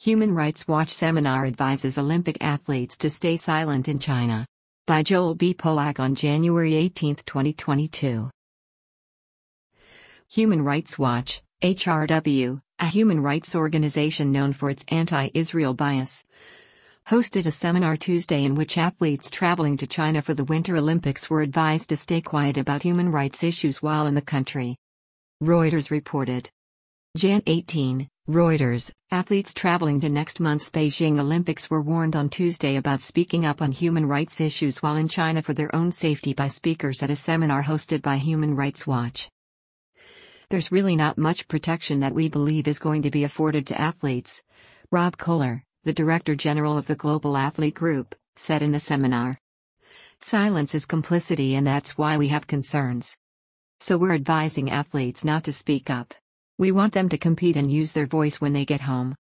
Human Rights Watch seminar advises Olympic athletes to stay silent in China. By Joel B. Polak on January 18, 2022. Human Rights Watch, HRW, a human rights organization known for its anti-Israel bias, hosted a seminar Tuesday in which athletes traveling to China for the Winter Olympics were advised to stay quiet about human rights issues while in the country. Reuters reported. Jan 18, Reuters, athletes traveling to next month's Beijing Olympics were warned on Tuesday about speaking up on human rights issues while in China for their own safety by speakers at a seminar hosted by Human Rights Watch. There's really not much protection that we believe is going to be afforded to athletes, Rob Kohler, the Director General of the Global Athlete Group, said in the seminar. Silence is complicity, and that's why we have concerns. So we're advising athletes not to speak up. We want them to compete and use their voice when they get home.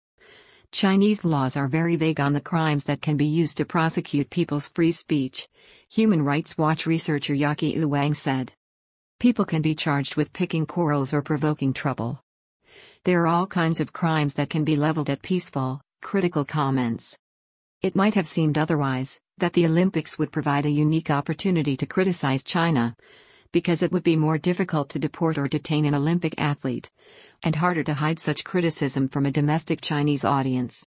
Chinese laws are very vague on the crimes that can be used to prosecute people's free speech, Human Rights Watch researcher Yaqi Wang said. People can be charged with picking quarrels or provoking trouble. There are all kinds of crimes that can be leveled at peaceful, critical comments. It might have seemed otherwise, that the Olympics would provide a unique opportunity to criticize China, because it would be more difficult to deport or detain an Olympic athlete, and harder to hide such criticism from a domestic Chinese audience.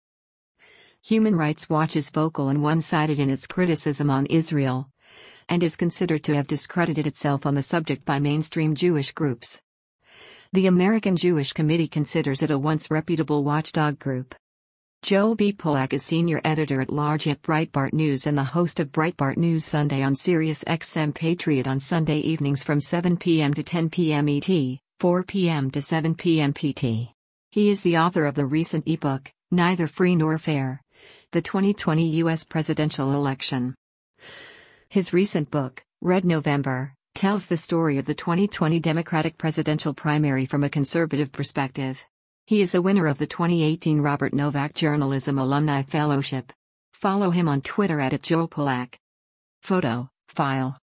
Human Rights Watch is vocal and one-sided in its criticism on Israel, and is considered to have discredited itself on the subject by mainstream Jewish groups. The American Jewish Committee considers it a once reputable watchdog group. Joel B. Polak is senior editor-at-large at Breitbart News and the host of Breitbart News Sunday on Sirius XM Patriot on Sunday evenings from 7 p.m. to 10 p.m. ET, 4 p.m. to 7 p.m. PT. He is the author of the recent ebook, Neither Free Nor Fair: The 2020 U.S. Presidential Election. His recent book, Red November, tells the story of the 2020 Democratic presidential primary from a conservative perspective. He is a winner of the 2018 Robert Novak Journalism Alumni Fellowship. Follow him on Twitter @JoelPolak. Photo, file.